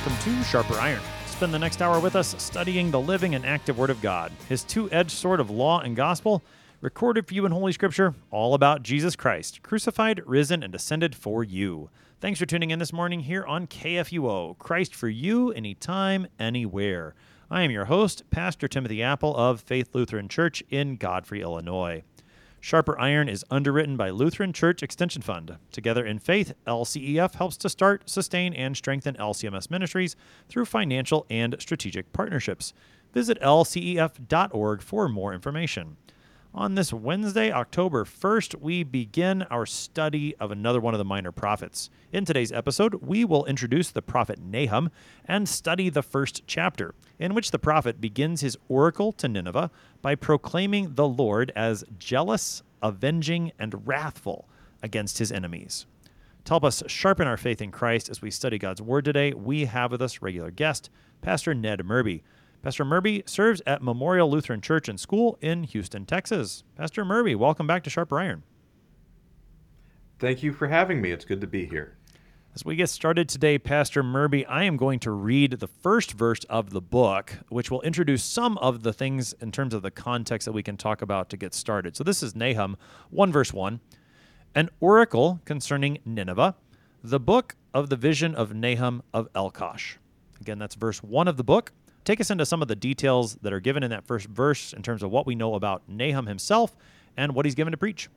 welcome to Sharper Iron. Spend the next hour with us studying the living and active Word of God, His two-edged sword of law and gospel, recorded for you in Holy Scripture, all about Jesus Christ, crucified, risen, and ascended for you. Thanks for tuning in this morning here on KFUO, Christ for you, anytime, anywhere. I am your host, Pastor Timothy Apple of Faith Lutheran Church in Godfrey, Illinois. Sharper Iron is underwritten by Lutheran Church Extension Fund. Together in Faith, LCEF helps to start, sustain, and strengthen LCMS ministries through financial and strategic partnerships. Visit lcef.org for more information. On this Wednesday, October 1st, we begin our study of another one of the minor prophets. In today's episode, we will introduce the prophet Nahum and study the first chapter, in which the prophet begins his oracle to Nineveh by proclaiming the Lord as jealous, avenging, and wrathful against his enemies. To help us sharpen our faith in Christ as we study God's Word today, we have with us regular guest, Pastor Ned Murby. Pastor Murby serves at Memorial Lutheran Church and School in Houston, Texas. Pastor Murby, welcome back to Sharper Iron. Thank you for having me. It's good to be here. As we get started today, Pastor Murby, I am going to read the first verse of the book, which will introduce some of the things in terms of the context that we can talk about to get started. So this is Nahum 1 verse 1. An oracle concerning Nineveh, the book of the vision of Nahum of Elkosh. Again, that's verse 1 of the book. Take us into some of the details that are given in that first verse in terms of what we know about Nahum himself and what he's given to preach.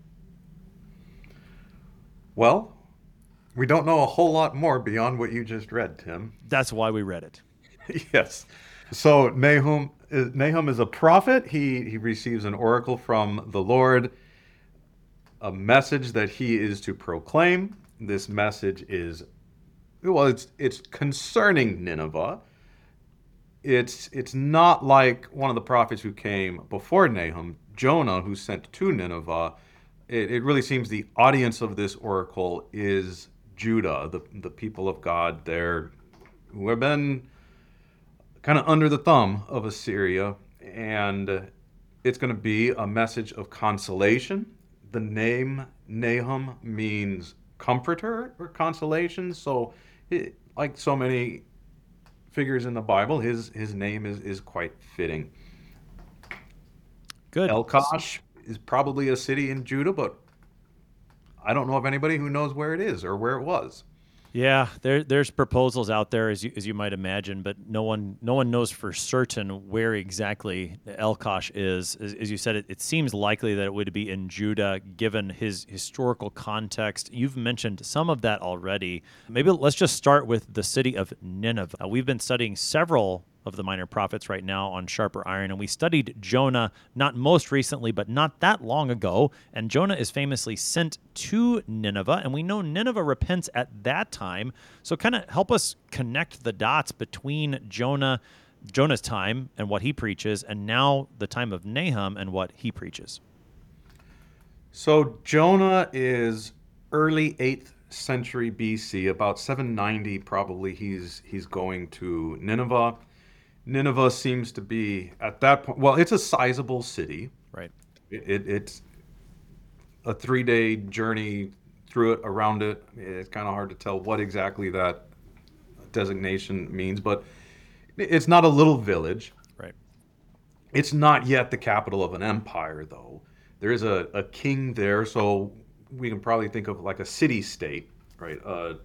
Well, we don't know a whole lot more beyond what you just read, Tim. That's why we read it. Yes. So Nahum is a prophet. He receives an oracle from the Lord, a message that he is to proclaim. This message is, it's concerning Nineveh. It's not like one of the prophets who came before Nahum, Jonah, who sent to Nineveh. It really seems the audience of this oracle is Judah, the people of God there, who have been kind of under the thumb of Assyria. And it's going to be a message of consolation. The name Nahum means comforter or consolation. So like so many figures in the Bible, his name is quite fitting. Good. Elkosh is probably a city in Judah, but I don't know of anybody who knows where it is or where it was. Yeah, there's proposals out there, as you might imagine, but no one knows for certain where exactly Elkosh is. As you said, it seems likely that it would be in Judah, given his historical context. You've mentioned some of that already. Maybe let's just start with the city of Nineveh. We've been studying several of the minor prophets right now on Sharper Iron, and we studied Jonah not most recently, but not that long ago, and Jonah is famously sent to Nineveh, and we know Nineveh repents at that time, so kind of help us connect the dots between Jonah's time and what he preaches, and now the time of Nahum and what he preaches. So Jonah is early 8th century BC, about 790 probably he's going to Nineveh. Nineveh seems to be, at that point, well, it's a sizable city. Right. It's a 3-day journey through it, around it. It's kind of hard to tell what exactly that designation means, but it's not a little village. Right. It's not yet the capital of an empire, though. There is a king there, so we can probably think of like a city-state, right?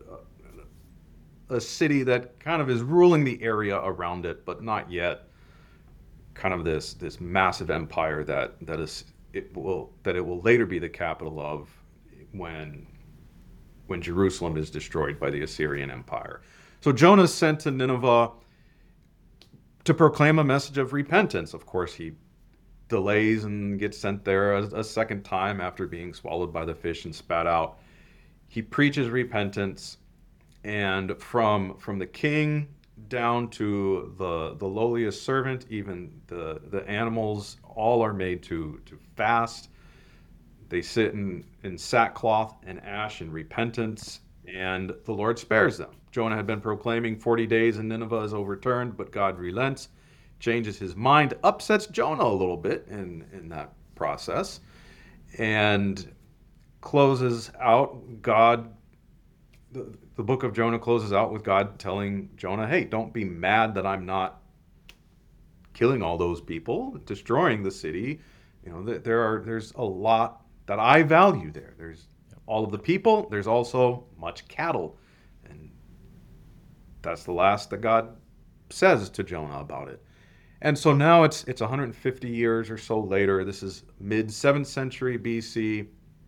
A city that kind of is ruling the area around it, but not yet kind of this massive empire that it will later be the capital of when Jerusalem is destroyed by the Assyrian Empire. So Jonah's sent to Nineveh to proclaim a message of repentance. Of course, he delays and gets sent there a second time after being swallowed by the fish and spat out. He preaches repentance. And from the king down to the lowliest servant, even the animals, all are made to fast. They sit in sackcloth and ash in repentance, and the Lord spares them. Jonah had been proclaiming 40 days and Nineveh is overturned, but God relents, changes his mind, upsets Jonah a little bit in that process, and closes out. God, the the book of Jonah closes out with God telling Jonah, hey, don't be mad that I'm not killing all those people, destroying the city. There's a lot that I value there. There's all of the people. There's also much cattle. And that's the last that God says to Jonah about it. And so now it's 150 years or so later. This is mid 7th century BC.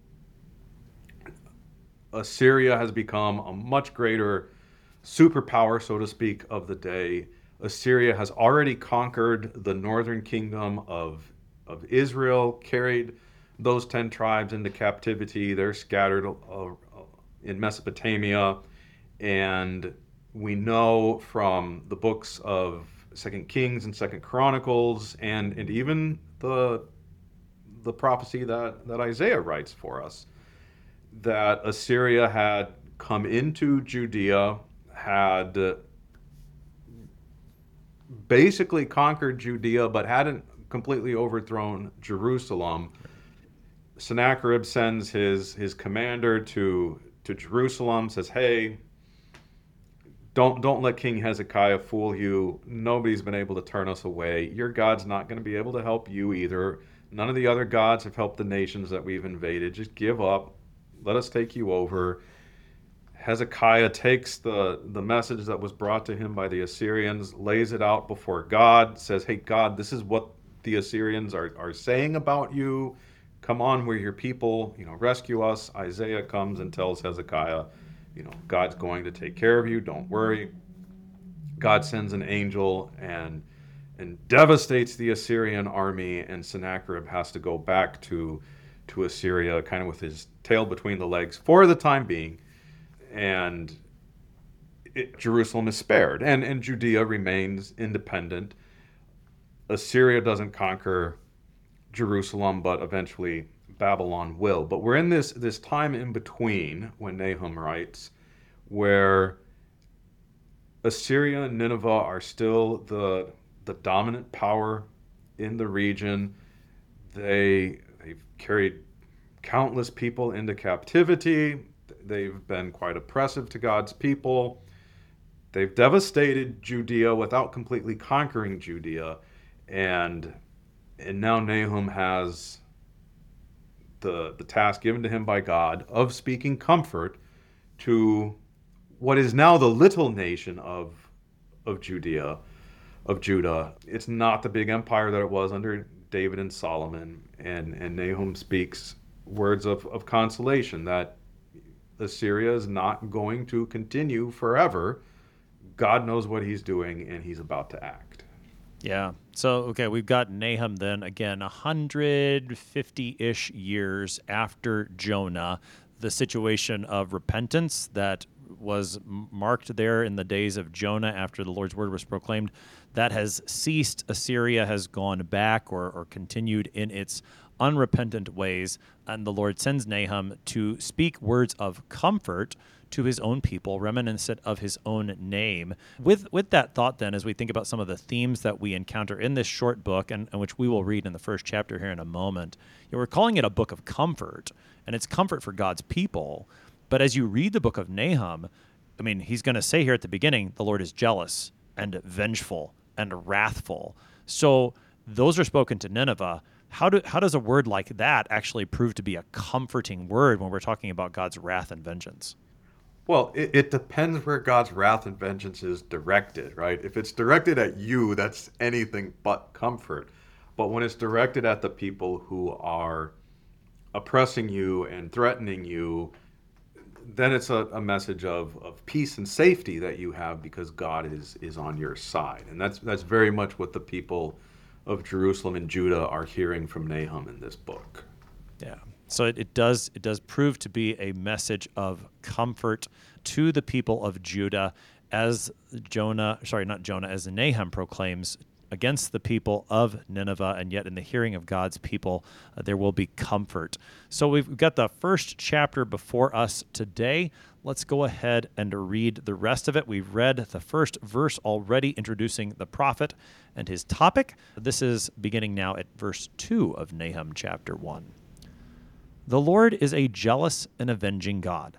Assyria has become a much greater superpower, so to speak, of the day. Assyria has already conquered the northern kingdom of Israel, carried those 10 tribes into captivity. They're scattered in Mesopotamia. And we know from the books of 2 Kings and 2 Chronicles and even the prophecy that Isaiah writes for us, that Assyria had come into Judea, had basically conquered Judea, but hadn't completely overthrown Jerusalem. Sennacherib sends his commander to Jerusalem, says, hey, don't let King Hezekiah fool you. Nobody's been able to turn us away. Your God's not going to be able to help you either. None of the other gods have helped the nations that we've invaded. Just give up. Let us take you over. Hezekiah takes the message that was brought to him by the Assyrians, lays it out before God, says, hey, God, this is what the Assyrians are saying about you. Come on, we're your people. Rescue us. Isaiah comes and tells Hezekiah, God's going to take care of you. Don't worry. God sends an angel and devastates the Assyrian army, and Sennacherib has to go back to Assyria, kind of with his tail between the legs for the time being. And Jerusalem is spared, and Judea remains independent. Assyria doesn't conquer Jerusalem, but eventually Babylon will. But we're in this time in between, when Nahum writes, where Assyria and Nineveh are still the dominant power in the region. They've carried countless people into captivity. They've been quite oppressive to God's people. They've devastated Judea without completely conquering Judea. And now Nahum has the task given to him by God of speaking comfort to what is now the little nation of Judah. It's not the big empire that it was under David and Solomon. And Nahum speaks words of consolation that Assyria is not going to continue forever. God knows what he's doing, and he's about to act. Yeah. So, okay, we've got Nahum then, again, 150-ish years after Jonah, the situation of repentance that was marked there in the days of Jonah after the Lord's word was proclaimed, that has ceased. Assyria has gone back or continued in its unrepentant ways, and the Lord sends Nahum to speak words of comfort to his own people, reminiscent of his own name. With that thought then, as we think about some of the themes that we encounter in this short book, and which we will read in the first chapter here in a moment, we're calling it a book of comfort, and it's comfort for God's people. But as you read the book of Nahum, I mean, he's going to say here at the beginning, the Lord is jealous and vengeful and wrathful. So those are spoken to Nineveh. How does a word like that actually prove to be a comforting word when we're talking about God's wrath and vengeance? Well, it depends where God's wrath and vengeance is directed, right? If it's directed at you, that's anything but comfort. But when it's directed at the people who are oppressing you and threatening you, then it's a message of peace and safety that you have because God is on your side. And that's very much what the people of Jerusalem and Judah are hearing from Nahum in this book. Yeah. So it does prove to be a message of comfort to the people of Judah as as Nahum proclaims against the people of Nineveh, and yet in the hearing of God's people, there will be comfort. So we've got the first chapter before us today. Let's go ahead and read the rest of it. We've read the first verse already, introducing the prophet and his topic. This is beginning now at verse 2 of Nahum chapter 1. The Lord is a jealous and avenging God.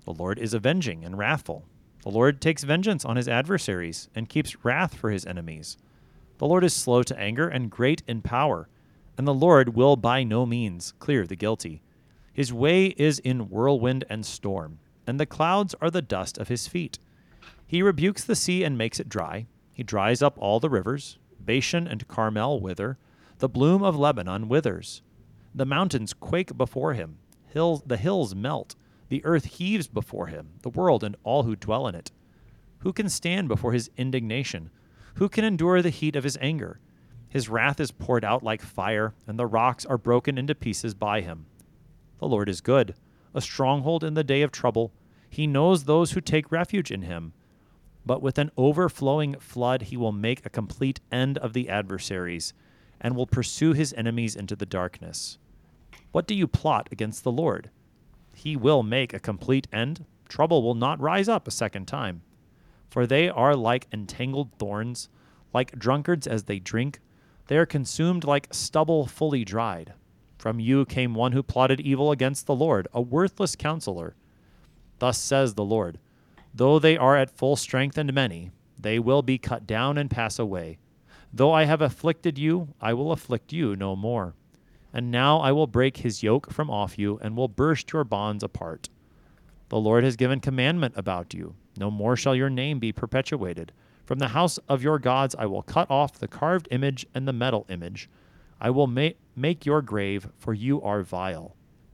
The Lord is avenging and wrathful. The Lord takes vengeance on his adversaries and keeps wrath for his enemies. The Lord is slow to anger and great in power, and the Lord will by no means clear the guilty. His way is in whirlwind and storm, and the clouds are the dust of his feet. He rebukes the sea and makes it dry. He dries up all the rivers. Bashan and Carmel wither. The bloom of Lebanon withers. The mountains quake before him. The hills melt. The earth heaves before him, the world and all who dwell in it. Who can stand before his indignation? Who can endure the heat of his anger? His wrath is poured out like fire, and the rocks are broken into pieces by him. The Lord is good, a stronghold in the day of trouble. He knows those who take refuge in him. But with an overflowing flood he will make a complete end of the adversaries, and will pursue his enemies into the darkness. What do you plot against the Lord? He will make a complete end. Trouble will not rise up a second time. For they are like entangled thorns, like drunkards as they drink. They are consumed like stubble fully dried. From you came one who plotted evil against the Lord, a worthless counselor. Thus says the Lord, though they are at full strength and many, they will be cut down and pass away. Though I have afflicted you, I will afflict you no more. And now I will break his yoke from off you and will burst your bonds apart. The Lord has given commandment about you. No more shall your name be perpetuated. From the house of your gods I will cut off the carved image and the metal image. I will make your grave, for you are vile.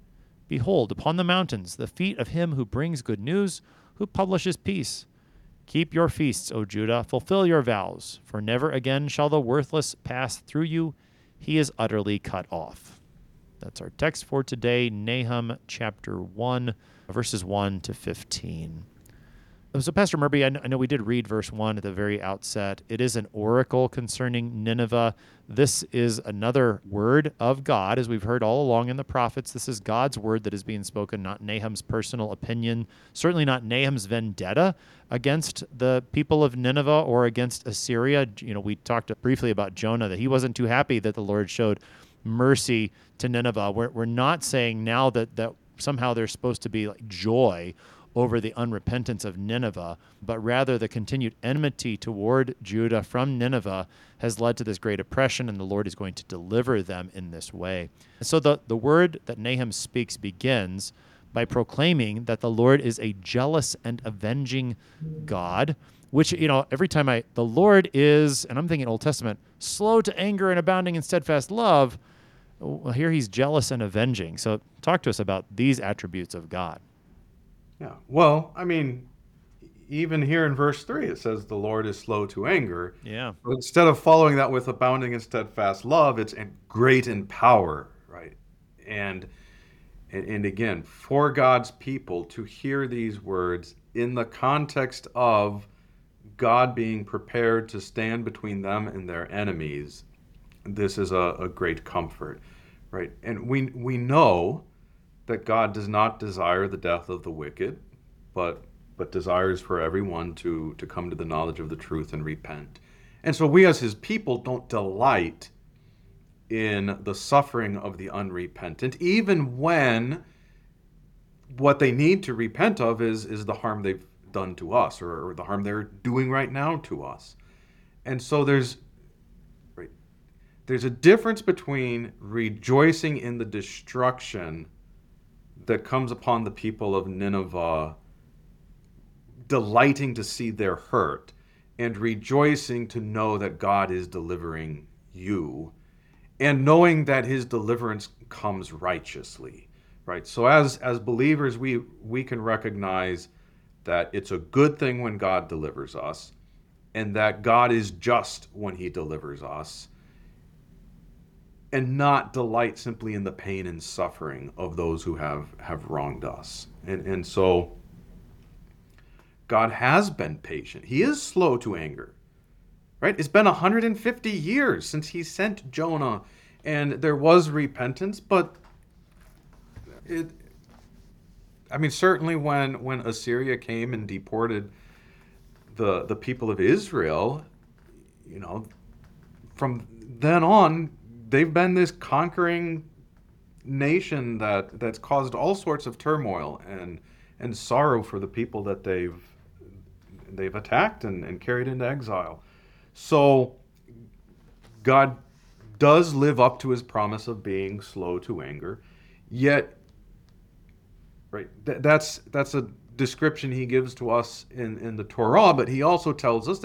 Behold, upon the mountains, the feet of him who brings good news, who publishes peace. Keep your feasts, O Judah, fulfill your vows, for never again shall the worthless pass through you. He is utterly cut off. That's our text for today, Nahum chapter 1, verses 1 to 15. So, Pastor Murphy, I know we did read verse 1 at the very outset. It is an oracle concerning Nineveh. This is another word of God, as we've heard all along in the prophets. This is God's word that is being spoken, not Nahum's personal opinion, certainly not Nahum's vendetta against the people of Nineveh or against Assyria. You know, we talked briefly about Jonah, that he wasn't too happy that the Lord showed mercy to Nineveh. We're not saying now that somehow there's supposed to be like joy over the unrepentance of Nineveh, but rather the continued enmity toward Judah from Nineveh has led to this great oppression, and the Lord is going to deliver them in this way. And so the word that Nahum speaks begins by proclaiming that the Lord is a jealous and avenging God, which, you know, every time the Lord is, and I'm thinking Old Testament, slow to anger and abounding in steadfast love, well, here he's jealous and avenging. So talk to us about these attributes of God. Yeah. Well, I mean, even here in verse 3, it says the Lord is slow to anger. Yeah. But instead of following that with abounding in steadfast love, it's great in power, right? And again, for God's people to hear these words in the context of God being prepared to stand between them and their enemies, this is a great comfort, right? And we know that God does not desire the death of the wicked, but desires for everyone to come to the knowledge of the truth and repent. And so we as his people don't delight in the suffering of the unrepentant, even when what they need to repent of is the harm they've done to us, or the harm they're doing right now to us. And so there's a difference between rejoicing in the destruction that comes upon the people of Nineveh, delighting to see their hurt, and rejoicing to know that God is delivering you, and knowing that his deliverance comes righteously, right? So as believers, we can recognize that it's a good thing when God delivers us, and that God is just when he delivers us, and not delight simply in the pain and suffering of those who have wronged us. And so God has been patient. He is slow to anger, right? It's been 150 years since he sent Jonah, and there was repentance, but certainly when Assyria came and deported the people of Israel, you know, from then on, they've been this conquering nation that's caused all sorts of turmoil and and sorrow for the people that they've attacked and carried into exile. So God does live up to his promise of being slow to anger, yet, right, that's a description he gives to us in the Torah, but he also tells us that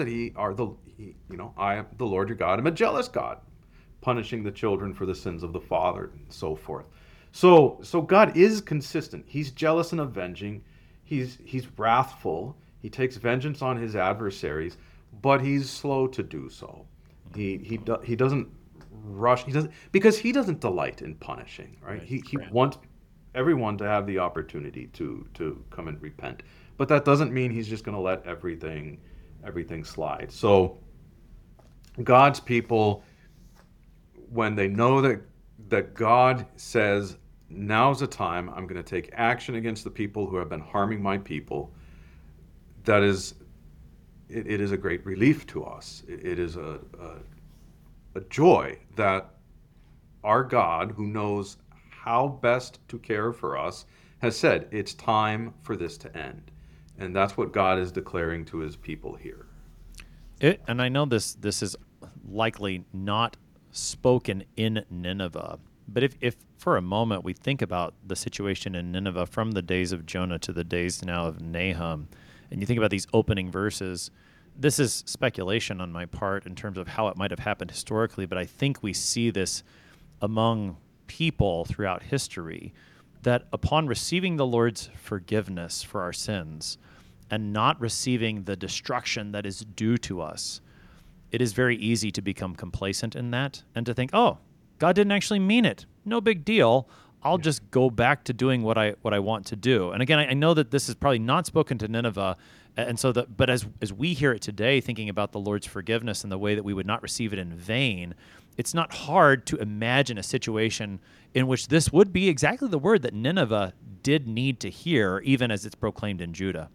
I am the Lord your God, I'm a jealous God, punishing the children for the sins of the father, and so forth. So God is consistent. He's jealous and avenging. He's wrathful. He takes vengeance on his adversaries, but he's slow to do so. He doesn't rush. He doesn't, because he doesn't delight in punishing. Right? He wants everyone to have the opportunity to come and repent. But that doesn't mean he's just going to let everything slide. So God's people, when they know that God says, now's the time, I'm going to take action against the people who have been harming my people, it is a great relief to us. It is a joy that our God, who knows how best to care for us, has said, it's time for this to end. And that's what God is declaring to his people here. And I know this is likely not spoken in Nineveh, but if for a moment we think about the situation in Nineveh from the days of Jonah to the days now of Nahum, and you think about these opening verses, this is speculation on my part in terms of how it might have happened historically, but I think we see this among people throughout history, that upon receiving the Lord's forgiveness for our sins and not receiving the destruction that is due to us, it is very easy to become complacent in that and to think, oh, God didn't actually mean it. No big deal. I'll just go back to doing what I want to do. And again, I know that this is probably not spoken to Nineveh, and so but as we hear it today, thinking about the Lord's forgiveness and the way that we would not receive it in vain, it's not hard to imagine a situation in which this would be exactly the word that Nineveh did need to hear, even as it's proclaimed in Judah.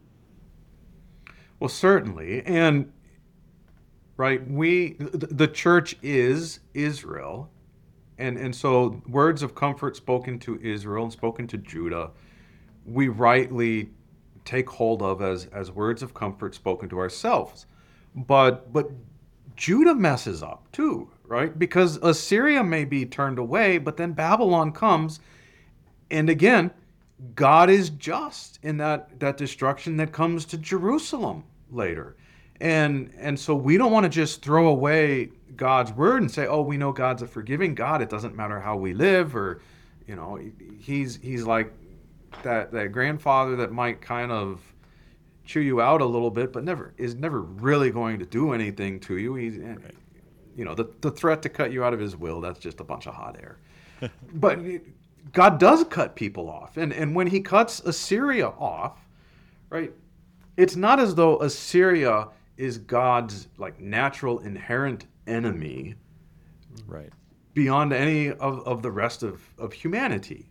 Well, certainly, and right, the church is Israel. And so words of comfort spoken to Israel and spoken to Judah, we rightly take hold of as words of comfort spoken to ourselves. But Judah messes up too, right? Because Assyria may be turned away, but then Babylon comes, and again, God is just in that destruction that comes to Jerusalem later. And so we don't want to just throw away God's word and say, oh, we know God's a forgiving God. It doesn't matter how we live, or, he's like that grandfather that might kind of chew you out a little bit, but is never really going to do anything to you. He's, the threat to cut you out of his will, that's just a bunch of hot air. But God does cut people off. And when he cuts Assyria off, right, it's not as though Assyria is God's natural inherent enemy, right, beyond any of the rest of humanity.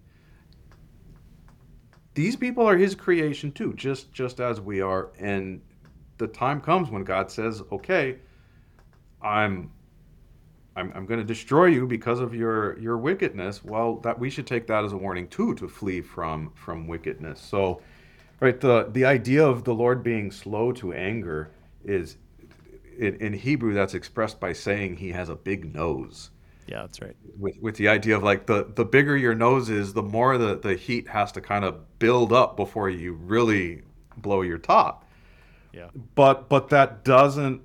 These people are his creation too, just as we are. And the time comes when God says, okay, I'm going to destroy you because of your wickedness. Well, that we should take that as a warning too, to flee from wickedness. So, right, the idea of the Lord being slow to anger is, in Hebrew, that's expressed by saying he has a big nose. Yeah, that's right. With the idea of the bigger your nose is, the more the heat has to kind of build up before you really blow your top. Yeah. But that doesn't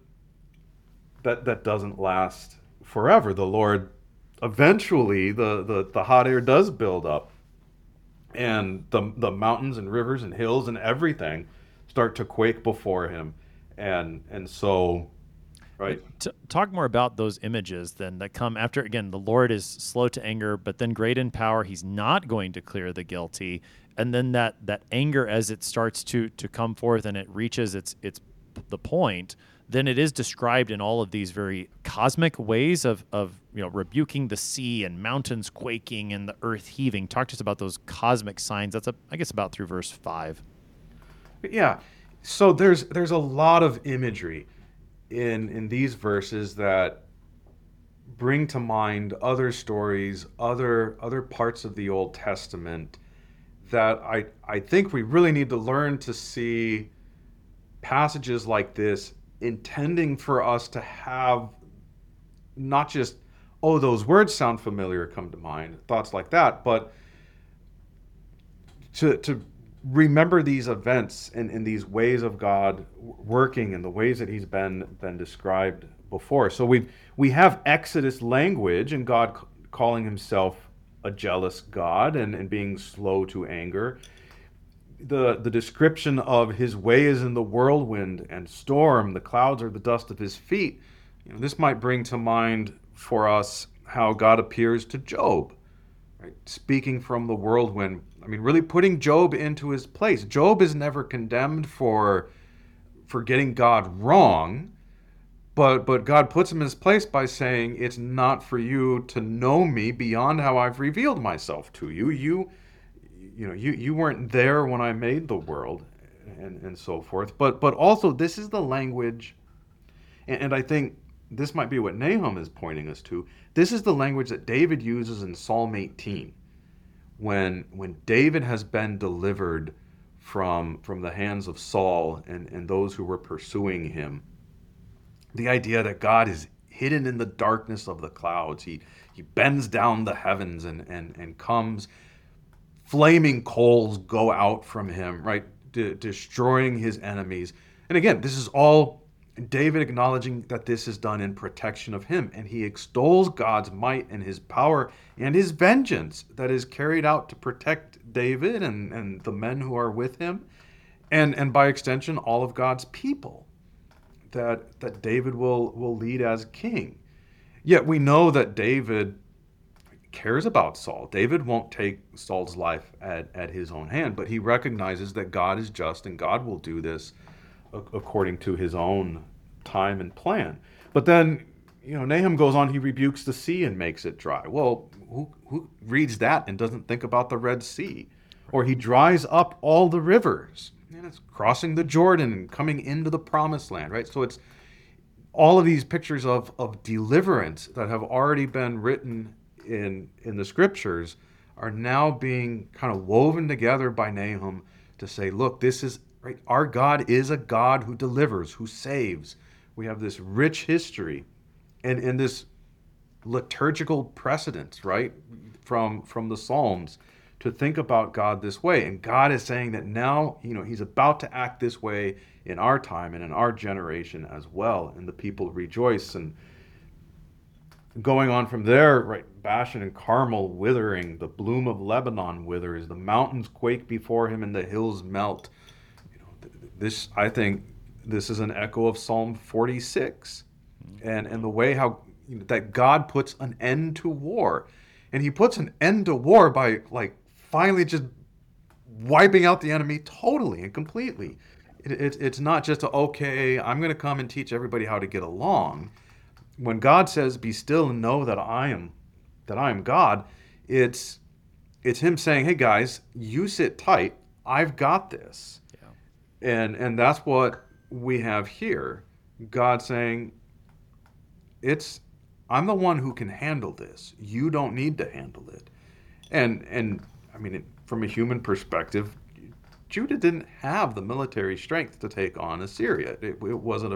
last forever. The Lord eventually, the hot air does build up, and the mountains and rivers and hills and everything start to quake before him. And so, right. Talk more about those images then that come after. Again, the Lord is slow to anger, but then great in power. He's not going to clear the guilty. And then that anger, as it starts to come forth and it reaches its the point, then it is described in all of these very cosmic ways of rebuking the sea and mountains quaking and the earth heaving. Talk to us about those cosmic signs. That's I guess about through verse 5. Yeah. So there's a lot of imagery in these verses that bring to mind other stories, other parts of the Old Testament that I think we really need to learn to see passages like this intending for us to have not just, oh, those words sound familiar, come to mind, thoughts like that, but to remember these events and these ways of God working in the ways that he's been described before. So we have Exodus language and God calling himself a jealous God and being slow to anger. The description of his ways in the whirlwind and storm, the clouds are the dust of his feet. This might bring to mind for us how God appears to Job, right? Speaking from the whirlwind. I mean, really putting Job into his place. Job is never condemned for getting God wrong, but God puts him in his place by saying, it's not for you to know me beyond how I've revealed myself to you. You weren't there when I made the world, and so forth. But also, this is the language, and I think this might be what Nahum is pointing us to. This is the language that David uses in Psalm 18, when David has been delivered from the hands of Saul and those who were pursuing him. The idea that God is hidden in the darkness of the clouds. He bends down the heavens and comes. Flaming coals go out from him, right? Destroying his enemies. And again, this is all David acknowledging that this is done in protection of him. And he extols God's might and his power and his vengeance that is carried out to protect David and the men who are with him. And by extension, all of God's people that David will lead as king. Yet we know that David cares about Saul. David won't take Saul's life at his own hand, but he recognizes that God is just and God will do this according to his own time and plan. But then, Nahum goes on, he rebukes the sea and makes it dry. Well, who reads that and doesn't think about the Red Sea? Or he dries up all the rivers. And it's crossing the Jordan and coming into the promised land, right? So it's all of these pictures of deliverance that have already been written in the scriptures are now being kind of woven together by Nahum to say, look, this is right. Our God is a God who delivers, who saves. We have this rich history and this liturgical precedence, right, from the Psalms to think about God this way. And God is saying that now, he's about to act this way in our time and in our generation as well. And the people rejoice. And going on from there, right, Bashan and Carmel withering, the bloom of Lebanon withers, the mountains quake before him and the hills melt. This, I think, this is an echo of Psalm 46 and the way how that God puts an end to war. And he puts an end to war by finally just wiping out the enemy totally and completely. It's not just okay, I'm going to come and teach everybody how to get along. When God says, "Be still and know that I am God," it's him saying, "Hey guys, you sit tight. I've got this." Yeah. And that's what we have here. God saying, I'm the one who can handle this. You don't need to handle it. And I mean, from a human perspective, Judah didn't have the military strength to take on Assyria. It wasn't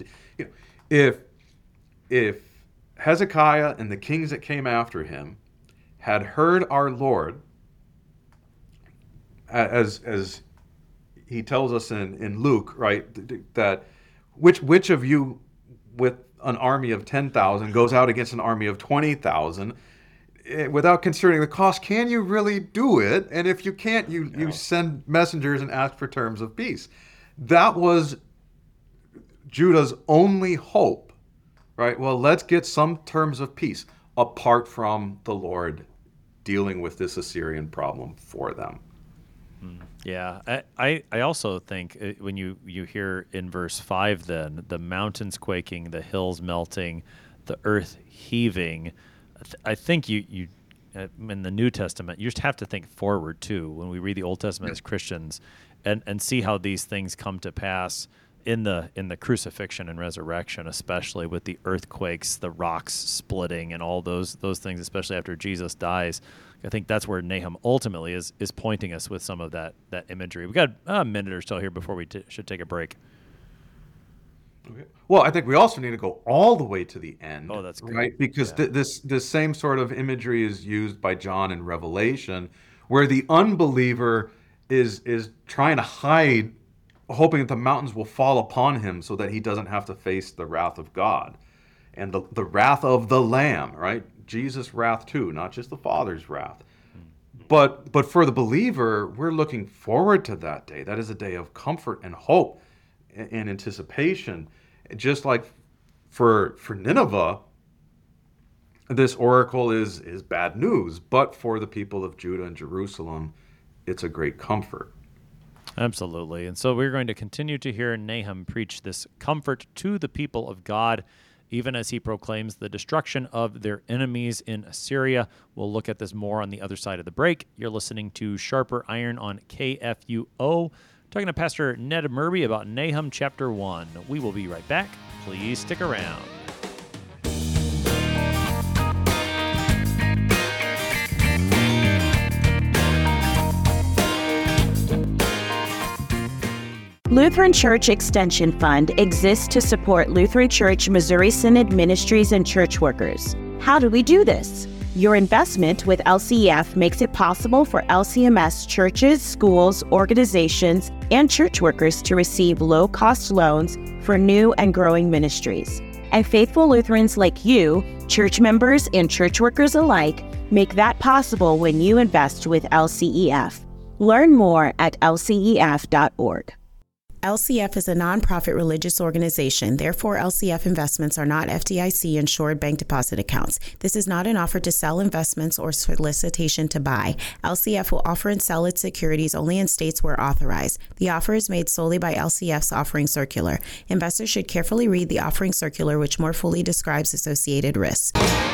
if Hezekiah and the kings that came after him had heard our Lord, as he tells us in Luke, right, that which of you with an army of 10,000 goes out against an army of 20,000 without considering the cost? Can you really do it? And if you can't, you send messengers and ask for terms of peace. That was Judah's only hope, right? Well, let's get some terms of peace apart from the Lord dealing with this Assyrian problem for them. Yeah, I also think when you hear in verse 5 then, the mountains quaking, the hills melting, the earth heaving, I think you in the New Testament, you just have to think forward too when we read the Old Testament as Christians and see how these things come to pass in the crucifixion and resurrection, especially with the earthquakes, the rocks splitting and all those things, especially after Jesus dies. I think that's where Nahum ultimately is pointing us with some of that imagery. We've got a minute or so here before we should take a break. Okay. Well, I think we also need to go all the way to the end. Oh, that's good. Right, because this same sort of imagery is used by John in Revelation, where the unbeliever is trying to hide, hoping that the mountains will fall upon him so that he doesn't have to face the wrath of God and the wrath of the Lamb. Right, Jesus' wrath too, not just the Father's wrath. But for the believer, we're looking forward to that day. That is a day of comfort and hope and anticipation. Just like for Nineveh, this oracle is bad news, but for the people of Judah and Jerusalem, it's a great comfort. Absolutely. And so we're going to continue to hear Nahum preach this comfort to the people of God, even as he proclaims the destruction of their enemies in Assyria. We'll look at this more on the other side of the break. You're listening to Sharper Iron on KFUO. Talking to Pastor Ned Murby about Nahum chapter 1. We will be right back. Please stick around. Lutheran Church Extension Fund exists to support Lutheran Church Missouri Synod ministries and church workers. How do we do this? Your investment with LCEF makes it possible for LCMS churches, schools, organizations, and church workers to receive low-cost loans for new and growing ministries. And faithful Lutherans like you, church members and church workers alike, make that possible when you invest with LCEF. Learn more at lcef.org. LCF is a nonprofit religious organization. Therefore, LCF investments are not FDIC-insured bank deposit accounts. This is not an offer to sell investments or solicitation to buy. LCF will offer and sell its securities only in states where authorized. The offer is made solely by LCF's offering circular. Investors should carefully read the offering circular, which more fully describes associated risks.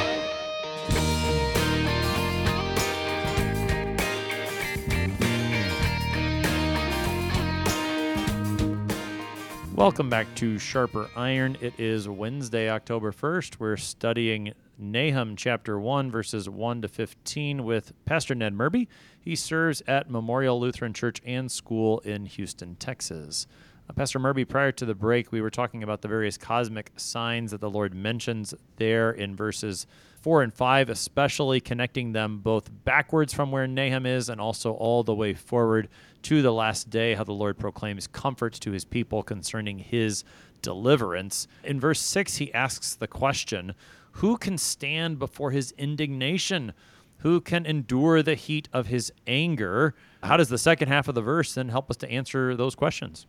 Welcome back to Sharper Iron. It is Wednesday, October 1st. We're studying Nahum chapter 1, verses 1 to 15 with Pastor Ned Murby. He serves at Memorial Lutheran Church and School in Houston, Texas. Pastor Murby, prior to the break, we were talking about the various cosmic signs that the Lord mentions there in verses 4 and 5, especially connecting them both backwards from where Nahum is and also all the way forward to the last day, how the Lord proclaims comfort to his people concerning his deliverance. In verse 6, he asks the question, who can stand before his indignation? Who can endure the heat of his anger? How does the second half of the verse then help us to answer those questions?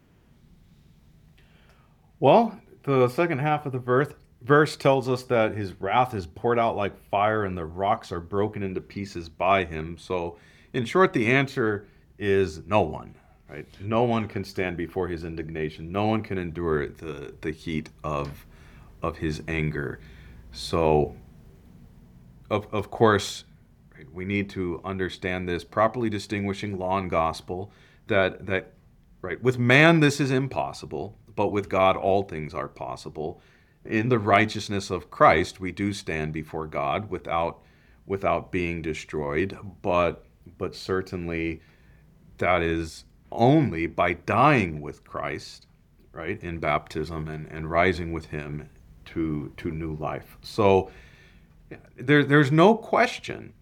Well, the second half of the verse tells us that his wrath is poured out like fire and the rocks are broken into pieces by him. So, in short, the answer is no one, right? No one can stand before his indignation. No one can endure the heat of his anger. So, of course, we need to understand this, properly distinguishing law and gospel, that right, with man this is impossible, but with God all things are possible. In the righteousness of Christ, we do stand before God without being destroyed, but certainly that is only by dying with Christ, right, in baptism and rising with him to new life. So there's no question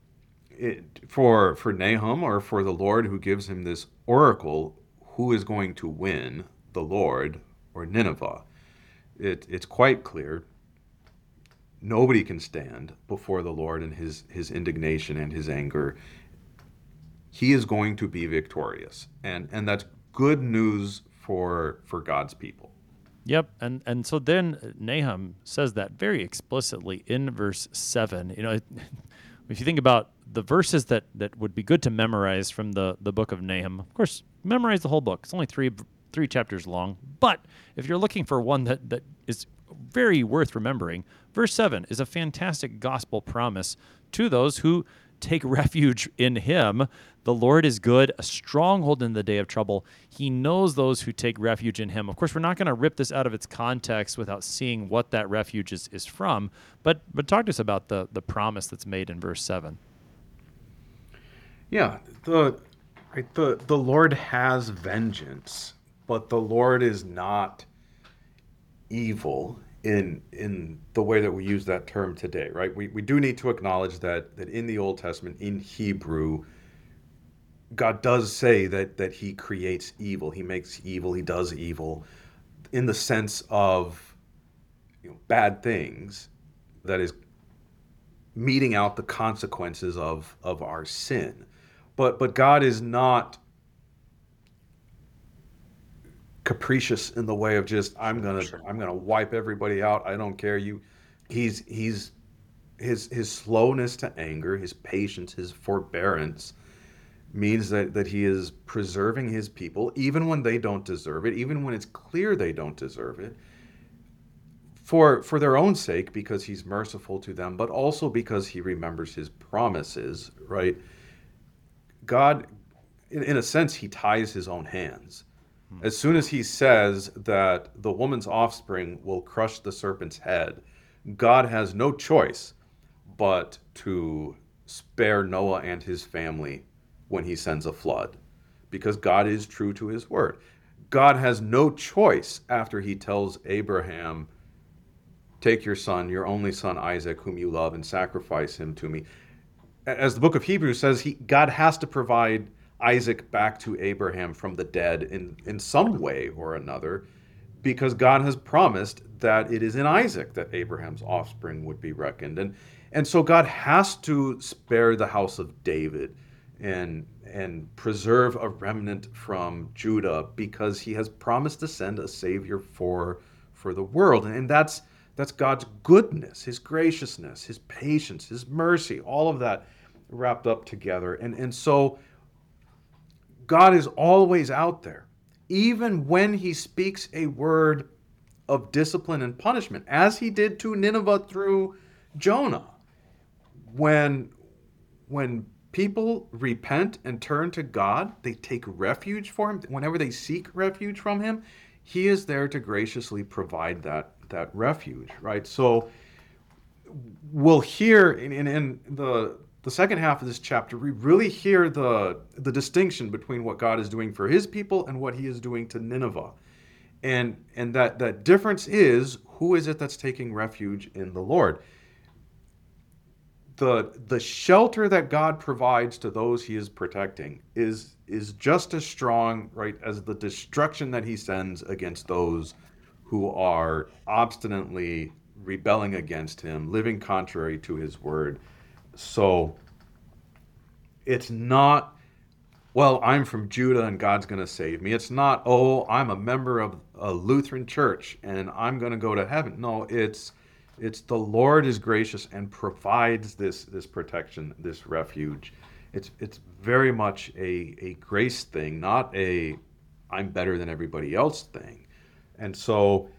for Nahum or for the Lord who gives him this oracle, who is going to win, the Lord or Nineveh. It's quite clear. Nobody can stand before the Lord in his indignation and his anger. He is going to be victorious. And that's good news for God's people. Yep, and so then Nahum says that very explicitly in verse 7. You know, if you think about the verses that would be good to memorize from the book of Nahum, of course, memorize the whole book. It's only three chapters long. But if you're looking for one that is very worth remembering, verse 7 is a fantastic gospel promise to those who take refuge in him. The Lord is good, a stronghold in the day of trouble. He knows those who take refuge in him. Of course, we're not going to rip this out of its context without seeing what that refuge is from. But talk to us about the promise that's made in verse 7. Yeah, the Lord has vengeance, but the Lord is not evil in the way that we use that term today, right? We do need to acknowledge that in the Old Testament, in Hebrew, God does say that he creates evil, he makes evil, he does evil in the sense of, bad things, that is meting out the consequences of our sin. But God is not capricious in the way of just I'm gonna wipe everybody out. I don't care. He's his slowness to anger, his patience, his forbearance means that he is preserving his people even when they don't deserve it, even when it's clear they don't deserve it, for their own sake, because he's merciful to them, but also because he remembers his promises, right? God, in a sense, he ties his own hands. As soon as he says that the woman's offspring will crush the serpent's head, God has no choice but to spare Noah and his family when he sends a flood, because God is true to his word. God has no choice after he tells Abraham, take your son, your only son Isaac, whom you love, and sacrifice him to me. As the book of Hebrews says, God has to provide Isaac back to Abraham from the dead in some way or another, because God has promised that it is in Isaac that Abraham's offspring would be reckoned. And so God has to spare the house of David and preserve a remnant from Judah, because he has promised to send a savior for the world. And that's God's goodness, his graciousness, his patience, his mercy, all of that wrapped up together. And so God is always out there, even when he speaks a word of discipline and punishment, as he did to Nineveh through Jonah. When people repent and turn to God, they take refuge for him. Whenever they seek refuge from him, he is there to graciously provide that refuge, right? So we'll hear in the second half of this chapter, we really hear the distinction between what God is doing for his people and what he is doing to Nineveh. And that difference is, who is it that's taking refuge in the Lord? The shelter that God provides to those he is protecting is just as strong, right, as the destruction that he sends against those who are obstinately rebelling against him, living contrary to his word. So it's not, well, I'm from Judah and God's going to save me. It's not, oh, I'm a member of a Lutheran church and I'm going to go to heaven. No, it's the Lord is gracious and provides this protection, this refuge. It's very much a grace thing, not a I'm better than everybody else thing. And so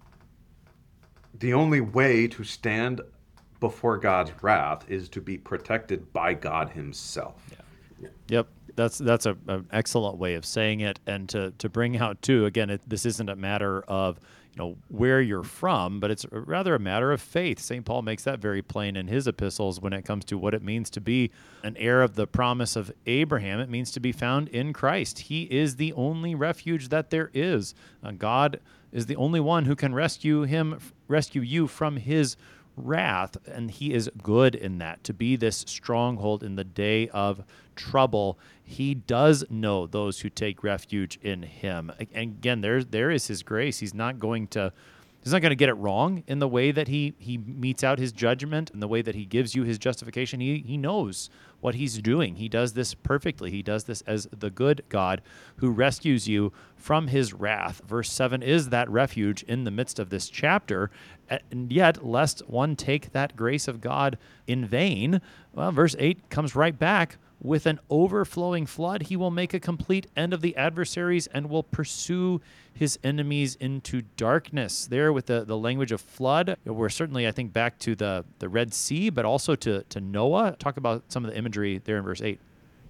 the only way to stand before God's wrath is to be protected by God himself. Yeah. Yep. That's an excellent way of saying it. And to bring out too, again, this isn't a matter of where you're from, but it's rather a matter of faith. St. Paul makes that very plain in his epistles when it comes to what it means to be an heir of the promise of Abraham. It means to be found in Christ. He is the only refuge that there is. God is the only one who can rescue you from his wrath, and he is good in that, to be this stronghold in the day of trouble. He does know those who take refuge in him. And again, there is his grace. He's not going to get it wrong in the way that he metes out his judgment, and the way that he gives you his justification. He knows what he's doing. He does this perfectly. He does this as the good God who rescues you from his wrath. Verse 7 is that refuge in the midst of this chapter. And yet, lest one take that grace of God in vain, well, verse 8 comes right back. With an overflowing flood, he will make a complete end of the adversaries and will pursue his enemies into darkness. There with the language of flood, we're certainly, I think, back to the Red Sea, but also to Noah. Talk about some of the imagery there in verse 8.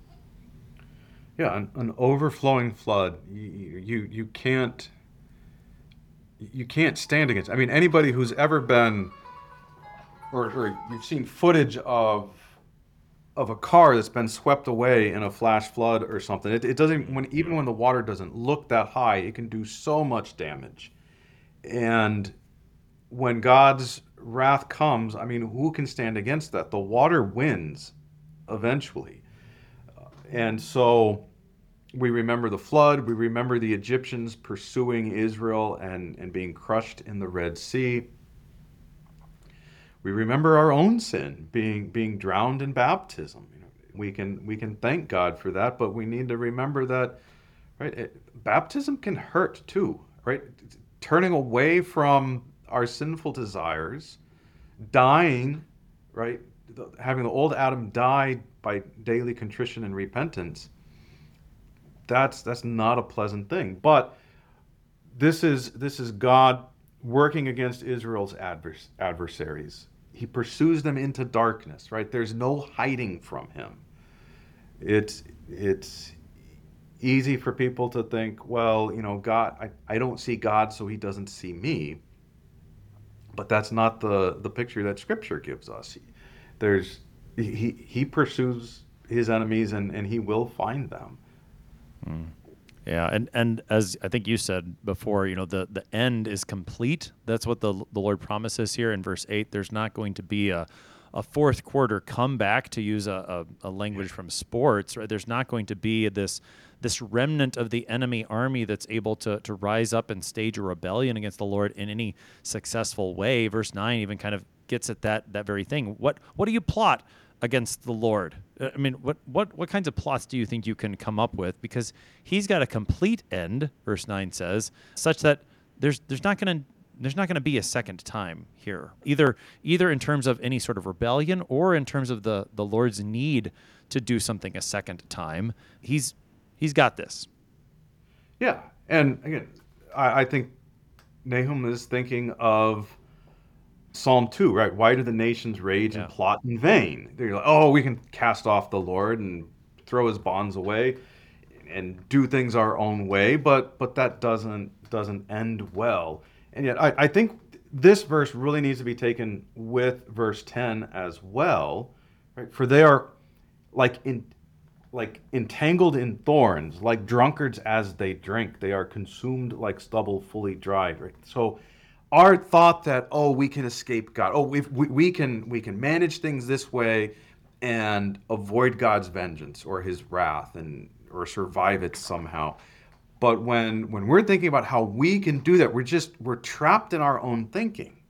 Yeah, an overflowing flood. You can't stand against. I mean, anybody who's ever been, or you've seen footage of of a car that's been swept away in a flash flood or something. It doesn't, even when the water doesn't look that high, it can do so much damage. And when God's wrath comes, I mean, who can stand against that? The water wins eventually. And so we remember the flood, we remember the Egyptians pursuing Israel and being crushed in the Red Sea. We remember our own sin, being drowned in baptism. We can thank God for that, but we need to remember that, right? Baptism can hurt too, right? Turning away from our sinful desires, dying, right? Having the old Adam die by daily contrition and repentance. That's not a pleasant thing. But this is God working against Israel's adversaries. He pursues them into darkness, right? There's no hiding from him. It's easy for people to think, well, God, I don't see God, so he doesn't see me. But that's not the picture that Scripture gives us. He pursues his enemies and he will find them. Yeah, and as I think you said before, the end is complete. That's what the Lord promises here in verse 8. There's not going to be a fourth quarter comeback, to use a language from sports. Right? There's not going to be this remnant of the enemy army that's able to rise up and stage a rebellion against the Lord in any successful way. Verse 9 even kind of gets at that very thing. What do you plot against the Lord? I mean, what kinds of plots do you think you can come up with? Because he's got a complete end, verse 9 says, such that there's not going to be a second time here, either in terms of any sort of rebellion or in terms of the Lord's need to do something a second time. He's got this. Yeah, and again, I think Nahum is thinking of Psalm 2, right? Why do the nations rage and plot in vain? They're like, oh, we can cast off the Lord and throw his bonds away and do things our own way, but that doesn't end well. And yet I think this verse really needs to be taken with verse 10 as well, right? For they are like entangled in thorns, like drunkards as they drink. They are consumed like stubble fully dried, right? So our thought that, we can escape God, we can manage things this way and avoid God's vengeance or his wrath or survive it somehow. But when we're thinking about how we can do that, we're trapped in our own thinking.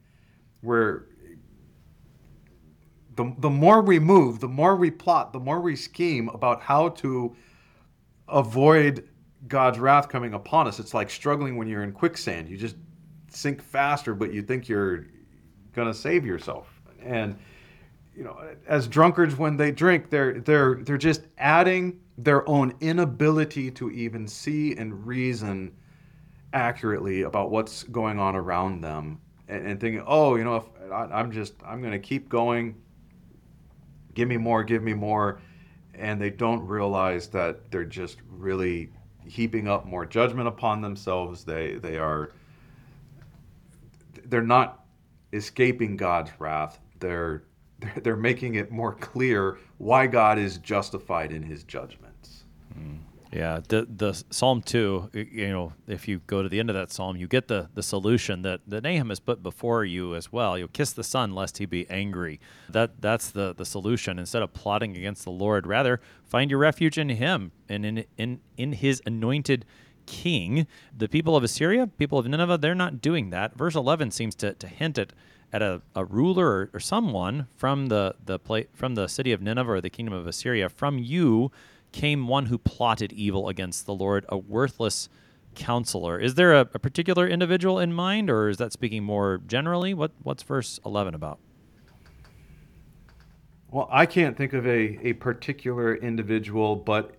The more we move, the more we plot, the more we scheme about how to avoid God's wrath coming upon us. It's like struggling when you're in quicksand. You just sink faster, but you think you're gonna save yourself. And as drunkards, when they drink, they're just adding their own inability to even see and reason accurately about what's going on around them, and thinking, if I'm gonna keep going, give me more, and they don't realize that they're just really heaping up more judgment upon themselves. They're not escaping God's wrath. They're making it more clear why God is justified in his judgments. Yeah, the Psalm 2, if you go to the end of that psalm, you get the solution that Nahum has put before you as well. You'll kiss the Son lest he be angry. That's the solution. Instead of plotting against the Lord, rather find your refuge in him and in his anointed king. The people of Assyria, people of Nineveh, they're not doing that. Verse 11 seems to hint at a ruler or someone from the city of Nineveh or the kingdom of Assyria. From you came one who plotted evil against the Lord, a worthless counselor. Is there a particular individual in mind, or is that speaking more generally? What's verse 11 about? Well, I can't think of a particular individual, but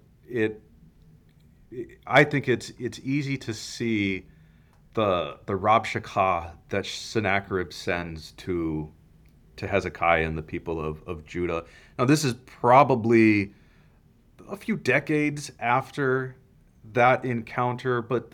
I think it's easy to see the Rabshakeh that Sennacherib sends to Hezekiah and the people of Judah. Now, this is probably a few decades after that encounter, but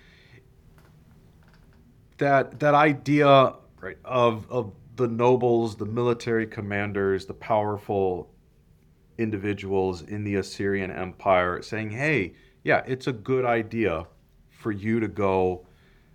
that idea, right, of the nobles, the military commanders, the powerful individuals in the Assyrian Empire saying, hey, yeah, it's a good idea for you to go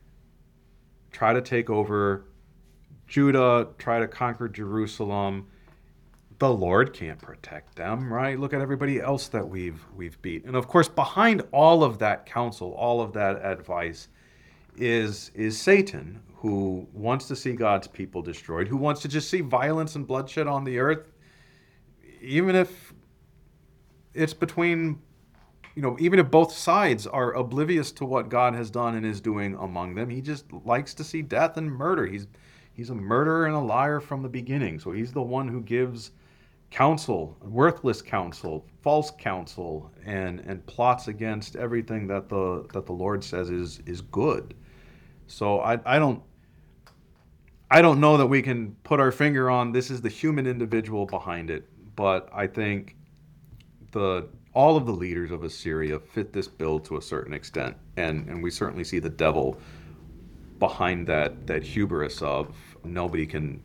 try to take over Judah, try to conquer Jerusalem. The Lord can't protect them, right? Look at everybody else that we've beat. And of course, behind all of that counsel, all of that advice is Satan, who wants to see God's people destroyed, who wants to just see violence and bloodshed on the earth, even if it's between, even if both sides are oblivious to what God has done and is doing among them. He just likes to see death and murder. He's a murderer and a liar from the beginning. So he's the one who gives counsel, worthless counsel, false counsel, and plots against everything that the Lord says is good. So I don't know that we can put our finger on this is the human individual behind it, but I think all of the leaders of Assyria fit this bill to a certain extent, and we certainly see the devil behind that hubris of nobody can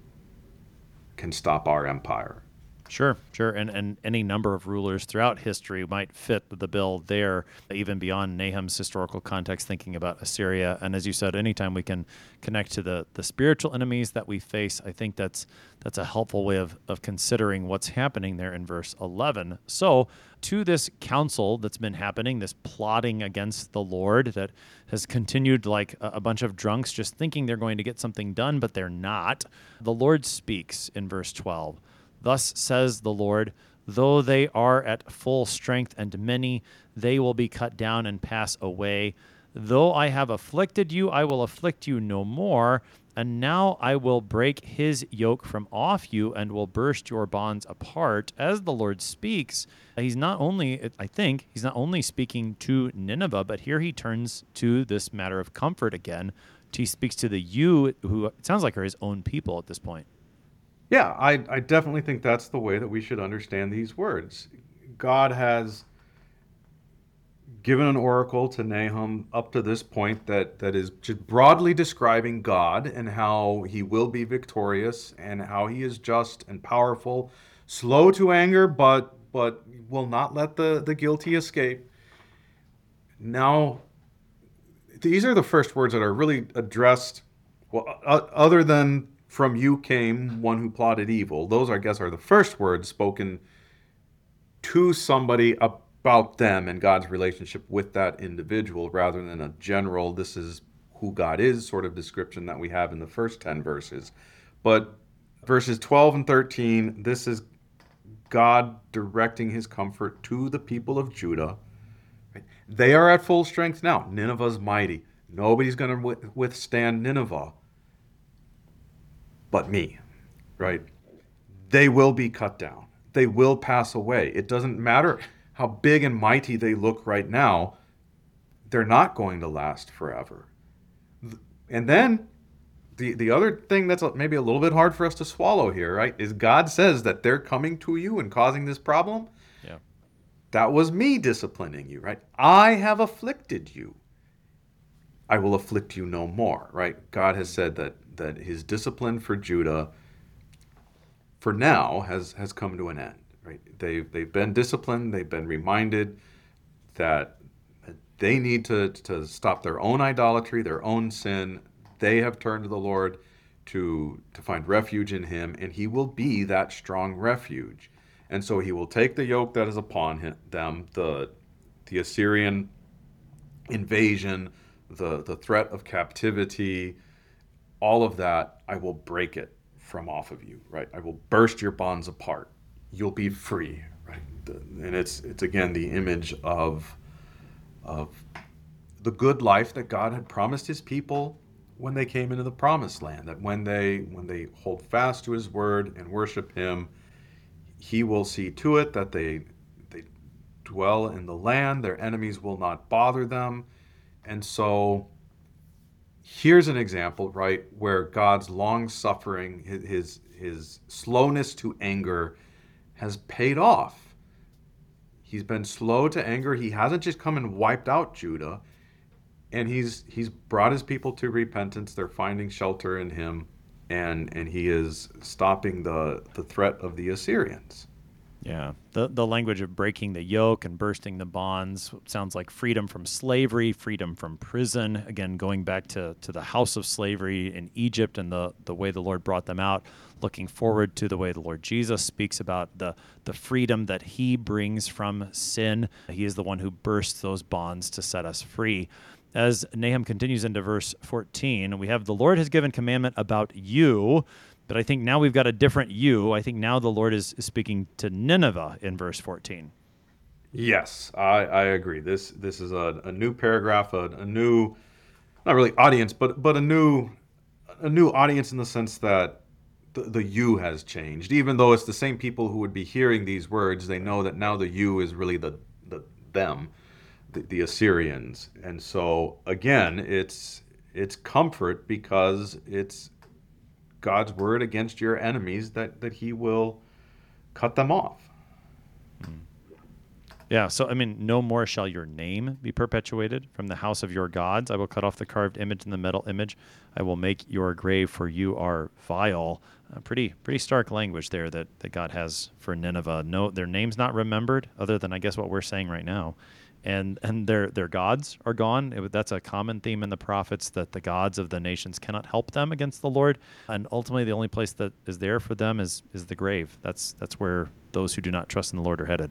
stop our empire. Sure. And any number of rulers throughout history might fit the bill there, even beyond Nahum's historical context, thinking about Assyria. And as you said, anytime we can connect to the spiritual enemies that we face, I think that's a helpful way of considering what's happening there in verse 11. So to this counsel that's been happening, this plotting against the Lord that has continued like a bunch of drunks just thinking they're going to get something done, but they're not, the Lord speaks in verse 12. Thus says the Lord, though they are at full strength and many, they will be cut down and pass away. Though I have afflicted you, I will afflict you no more. And now I will break his yoke from off you and will burst your bonds apart. As the Lord speaks, he's not only speaking to Nineveh, but here he turns to this matter of comfort again. He speaks to the you, who it sounds like are his own people at this point. Yeah, I definitely think that's the way that we should understand these words. God has given an oracle to Nahum up to this point that is just broadly describing God and how he will be victorious and how he is just and powerful, slow to anger, but will not let the guilty escape. Now, these are the first words that are really addressed, other than from you came one who plotted evil. Those, I guess, are the first words spoken to somebody about them and God's relationship with that individual, rather than a general, this is who God is sort of description that we have in the first 10 verses. But verses 12 and 13, this is God directing his comfort to the people of Judah. They are at full strength now. Nineveh's mighty. Nobody's going to withstand Nineveh but me, right? They will be cut down. They will pass away. It doesn't matter how big and mighty they look right now. They're not going to last forever. And then the other thing that's maybe a little bit hard for us to swallow here, right, is God says that they're coming to you and causing this problem. Yeah. That was me disciplining you, right? I have afflicted you. I will afflict you no more, right? God has said that his discipline for Judah, for now, has come to an end, right? They've been disciplined. They've been reminded that they need to stop their own idolatry, their own sin. They have turned to the Lord to find refuge in him, and he will be that strong refuge. And so he will take the yoke that is upon them, the Assyrian invasion, the threat of captivity, all of that. I will break it from off of you, right? I will burst your bonds apart. You'll be free, right? And it's again the image of the good life that God had promised his people when they came into the promised land, that when they hold fast to his word and worship him, he will see to it that they dwell in the land, their enemies will not bother them. And so here's an example, right, where God's long-suffering, his slowness to anger has paid off. He's been slow to anger. He hasn't just come and wiped out Judah, and he's brought his people to repentance. They're finding shelter in him, and he is stopping the threat of the Assyrians. Yeah, the language of breaking the yoke and bursting the bonds sounds like freedom from slavery, freedom from prison. Again, going back to the house of slavery in Egypt and the way the Lord brought them out, looking forward to the way the Lord Jesus speaks about the freedom that he brings from sin. He is the one who bursts those bonds to set us free. As Nahum continues into verse 14, we have the Lord has given commandment about you. But I think now we've got a different you. I think now the Lord is speaking to Nineveh in verse 14. Yes, I agree. This is a new paragraph, a new, not really audience, but a new audience in the sense that the you has changed. Even though it's the same people who would be hearing these words, they know that now the you is really the them, the Assyrians. And so again, it's comfort because it's God's word against your enemies that he will cut them off. Yeah, so I mean, no more shall your name be perpetuated from the house of your gods. I will cut off the carved image and the metal image. I will make your grave, for you are vile. Pretty stark language there that God has for Nineveh. No, their name's not remembered, other than I guess what we're saying right now. And their gods are gone. That's a common theme in the prophets, that the gods of the nations cannot help them against the Lord. And ultimately, the only place that is there for them is the grave. That's where those who do not trust in the Lord are headed.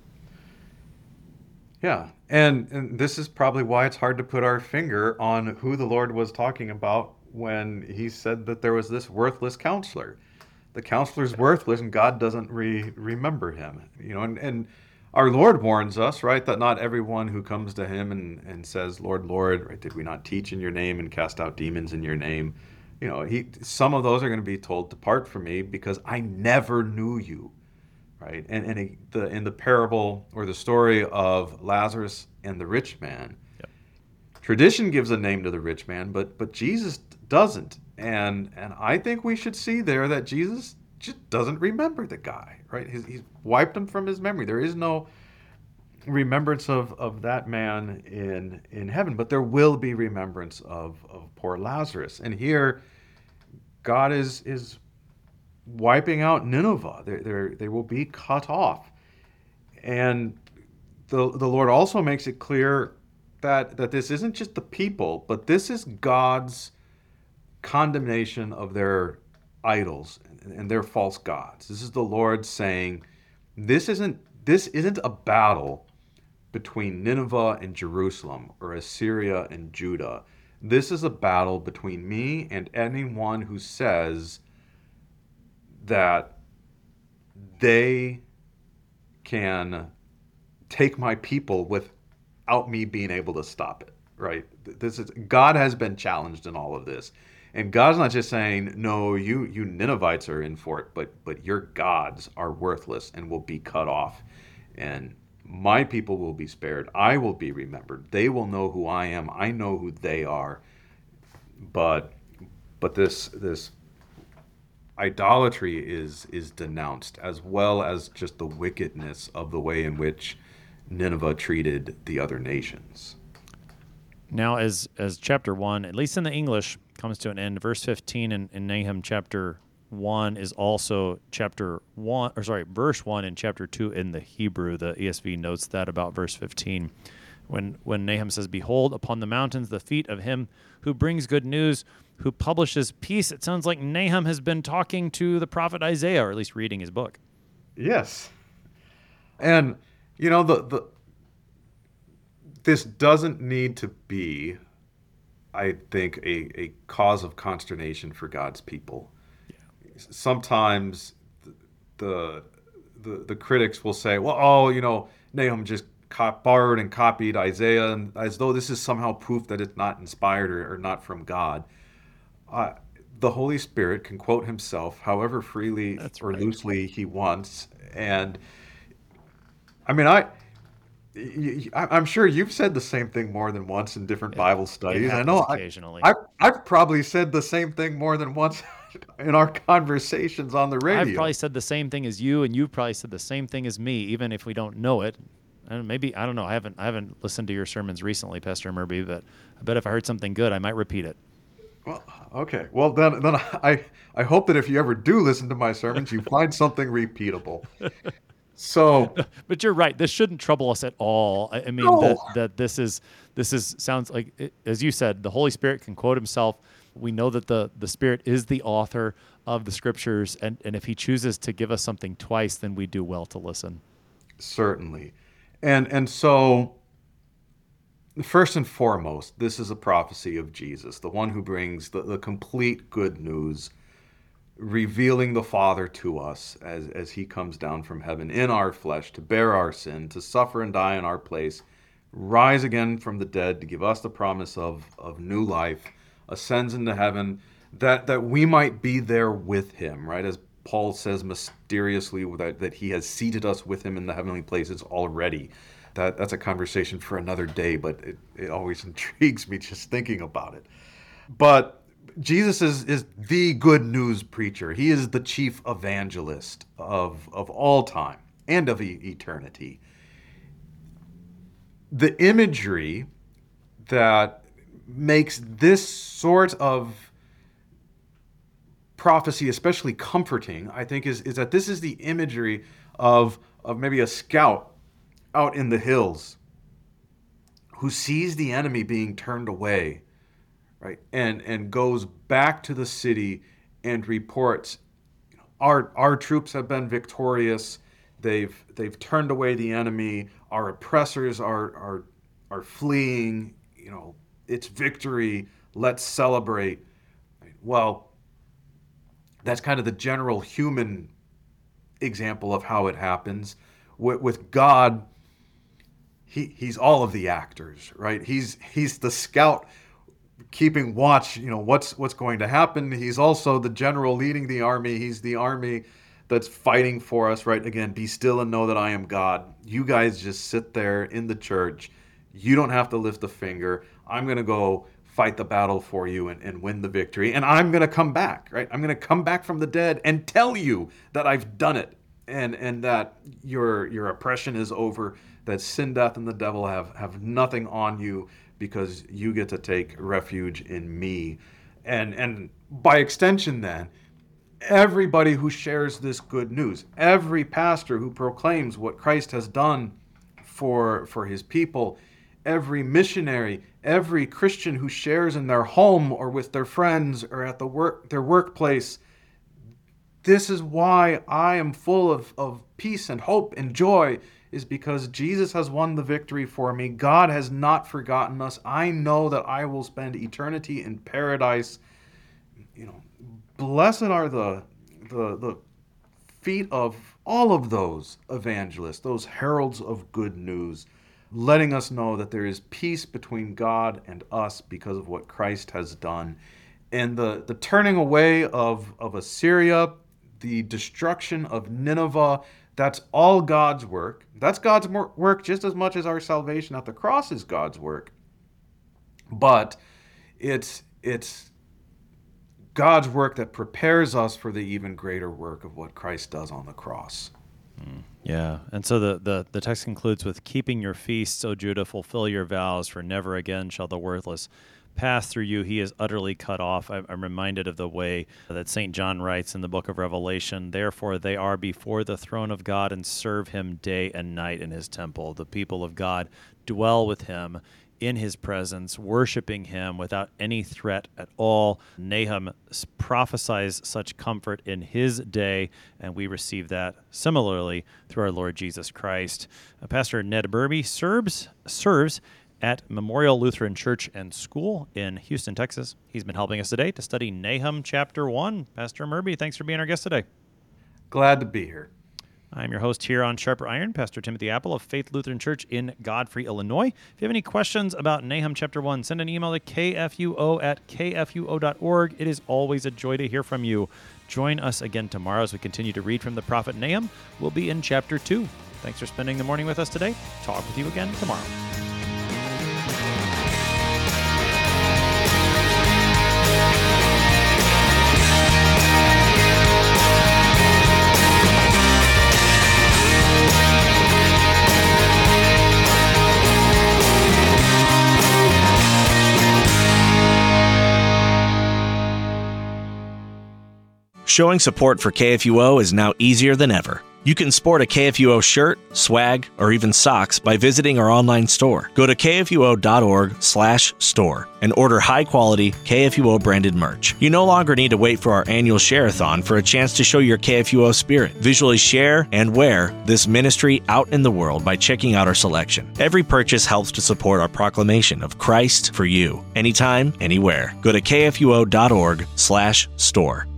Yeah, and this is probably why it's hard to put our finger on who the Lord was talking about when he said that there was this worthless counselor. The counselor's worthless, and God doesn't remember him. And our Lord warns us, right, that not everyone who comes to him and says, Lord, Lord, right, did we not teach in your name and cast out demons in your name? Some of those are going to be told, depart from me because I never knew you, right? And in the parable or the story of Lazarus and the rich man, yep. Tradition gives a name to the rich man, but Jesus doesn't. And I think we should see there that Jesus just doesn't remember the guy, right? He's wiped him from his memory. There is no remembrance of that man in heaven, but there will be remembrance of poor Lazarus. And here, God is wiping out Nineveh. They will be cut off. And the Lord also makes it clear that this isn't just the people, but this is God's condemnation of their idols and their false gods. This is the Lord saying, this isn't a battle between Nineveh and Jerusalem or Assyria and Judah. This is a battle between me and anyone who says that they can take my people without me being able to stop it, right? God has been challenged in all of this. And God's not just saying, no, you Ninevites are in for it, but your gods are worthless and will be cut off. And my people will be spared. I will be remembered. They will know who I am. I know who they are. But this idolatry is denounced, as well as just the wickedness of the way in which Nineveh treated the other nations. Now, as chapter 1, at least in the English, comes to an end, verse 15 in Nahum chapter 1 is also verse 1 in chapter 2 in the Hebrew. The ESV notes that about verse 15. When Nahum says, behold, upon the mountains the feet of him who brings good news, who publishes peace. It sounds like Nahum has been talking to the prophet Isaiah, or at least reading his book. Yes. And, this doesn't need to be, I think, a cause of consternation for God's people. Yeah. Sometimes the critics will say, well, Nahum just borrowed and copied Isaiah, and as though this is somehow proof that it's not inspired or not from God. The Holy Spirit can quote himself however freely or loosely he wants. And I mean, I'm sure you've said the same thing more than once in different Bible studies. I know occasionally. I've probably said the same thing more than once in our conversations on the radio. I've probably said the same thing as you, and you've probably said the same thing as me, even if we don't know it. And maybe, I don't know, I haven't listened to your sermons recently, Pastor Murby, but I bet if I heard something good, I might repeat it. Well, okay. Well, then I hope that if you ever do listen to my sermons, you find something repeatable. So, but you're right. This shouldn't trouble us at all. I mean, No. that this is sounds like, as you said, the Holy Spirit can quote himself. We know that the Spirit is the author of the Scriptures, and if he chooses to give us something twice, then we do well to listen. certainly. And so, first and foremost, this is a prophecy of Jesus, the one who brings the complete good news, revealing the Father to us as he comes down from heaven in our flesh to bear our sin, to suffer and die in our place, rise again from the dead to give us the promise of new life, ascends into heaven, that we might be there with him, right? As Paul says mysteriously that he has seated us with him in the heavenly places already. That's a conversation for another day, but it always intrigues me just thinking about it. But Jesus is the good news preacher. He is the chief evangelist of all time and of eternity. The imagery that makes this sort of prophecy especially comforting, I think, is that this is the imagery of maybe a scout out in the hills who sees the enemy being turned away, right, and goes back to the city and reports, our troops have been victorious. They've turned away the enemy. Our oppressors are fleeing. It's victory. Let's celebrate. Well, that's kind of the general human example of how it happens. With God, he's all of the actors, right? He's the scout keeping watch, what's going to happen. He's also the general leading the army. He's the army that's fighting for us, right? Again, be still and know that I am God. You guys just sit there in the church. You don't have to lift a finger. I'm going to go fight the battle for you and win the victory. And I'm going to come back, right? I'm going to come back from the dead and tell you that I've done it and that your oppression is over, that sin, death, and the devil have nothing on you because you get to take refuge in me. And by extension then, everybody who shares this good news, every pastor who proclaims what Christ has done for his people, every missionary, every Christian who shares in their home or with their friends or at their workplace, this is why I am full of peace and hope and joy, is because Jesus has won the victory for me. God has not forgotten us. I know that I will spend eternity in paradise. Blessed are the feet of all of those evangelists, those heralds of good news, letting us know that there is peace between God and us because of what Christ has done. And the turning away of Assyria, the destruction of Nineveh, that's all God's work. That's God's work just as much as our salvation at the cross is God's work. But it's God's work that prepares us for the even greater work of what Christ does on the cross. Yeah, and so the text concludes with, keeping your feasts, O Judah, fulfill your vows, for never again shall the worthless pass through you. He is utterly cut off. I'm reminded of the way that St. John writes in the book of Revelation, therefore they are before the throne of God and serve him day and night in his temple. The people of God dwell with him in his presence, worshiping him without any threat at all. Nahum prophesies such comfort in his day, and we receive that similarly through our Lord Jesus Christ. Pastor Ned Murby serves at Memorial Lutheran Church and School in Houston, Texas. He's been helping us today to study Nahum chapter 1. Pastor Murby, thanks for being our guest today. Glad to be here. I'm your host here on Sharper Iron, Pastor Timothy Apple of Faith Lutheran Church in Godfrey, Illinois. If you have any questions about Nahum chapter 1, send an email to kfuo@kfuo.org. It is always a joy to hear from you. Join us again tomorrow as we continue to read from the prophet Nahum. We'll be in chapter 2. Thanks for spending the morning with us today. Talk with you again tomorrow. Showing support for KFUO is now easier than ever. You can sport a KFUO shirt, swag, or even socks by visiting our online store. Go to kfuo.org/store and order high-quality KFUO-branded merch. You no longer need to wait for our annual share-a-thon for a chance to show your KFUO spirit. Visually share and wear this ministry out in the world by checking out our selection. Every purchase helps to support our proclamation of Christ for you, anytime, anywhere. Go to kfuo.org/store.